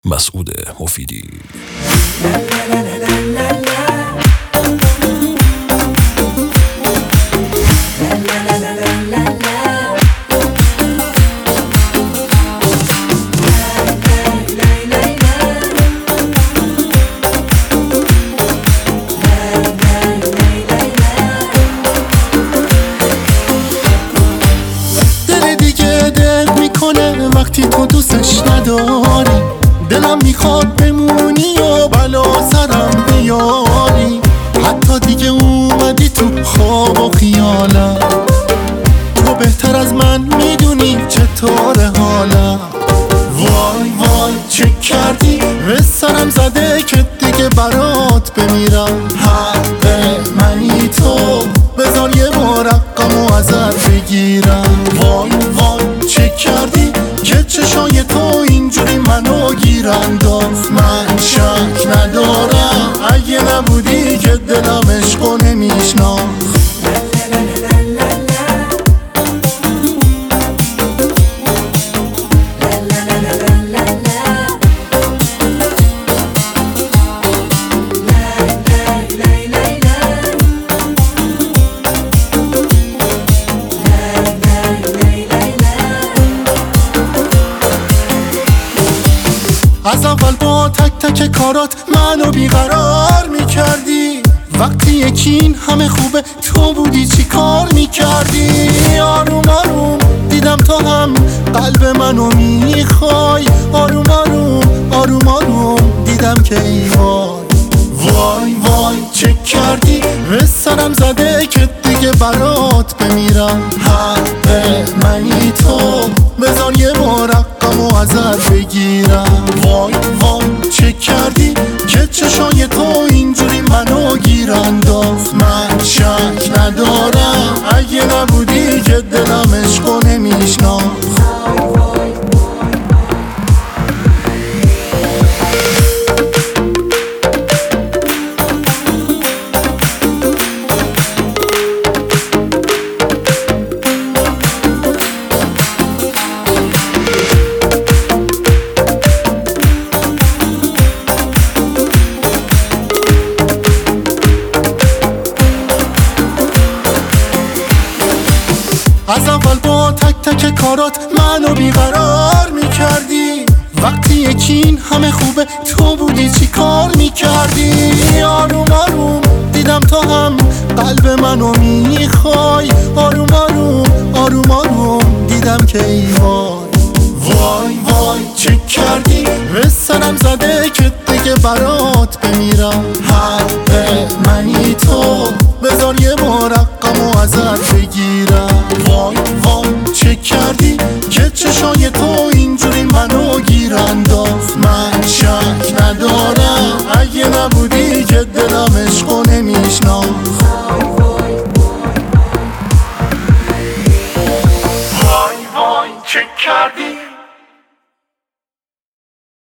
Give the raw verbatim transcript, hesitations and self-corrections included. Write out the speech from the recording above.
مسعود مفیدی. دل دیگه دق میکنه وقتی تو دوستش نداری، دلم میخواد بمونی و بلا سرم بیاری، حتی دیگه اومدی تو خواب و خیالم، تو بهتر از من میدونی چطور حالم. وای وای چه کردی به سرم زده که دیگه برات بمیرم، حق منی تو بذار یه بار رقمو ازت بگیرم. وای وای چه کردی که چشای تو اینجوری منو گیرانداز، من شک ندارم اگه نبودی که دلم عشقو نمیشناخت. از اول با تک تک کارات منو بیقرار میکردی، وقتی یکین همه خوبه تو بودی چی کار میکردی. آروم آروم دیدم تو هم قلب منو میخوای، آروم آروم آروم آروم دیدم که ای وای. وای وای چه کردی به سرم زده که دیگه برات بمیرم، حق منی تو بذار یه بار رقمو ازت بگیرم. وای وای چه کردی که چشای تو اینجوری منو گیرانداز، من شک ندارم اگه نبودی که دلم عشقو نمیشناخت. از اول با تک تک کارات منو بیقرار میکردی، وقتی یکین همه خوبه تو بودی چی کار میکردی. آروم آروم دیدم تو هم قلب منو میخوای، آروم آروم آروم آروم دیدم که ای وای. وای وای چه کردی به سرم زده که دیگه برات بمیرم، حق منی تو بذار یه بار رقمو ازت بگیرم.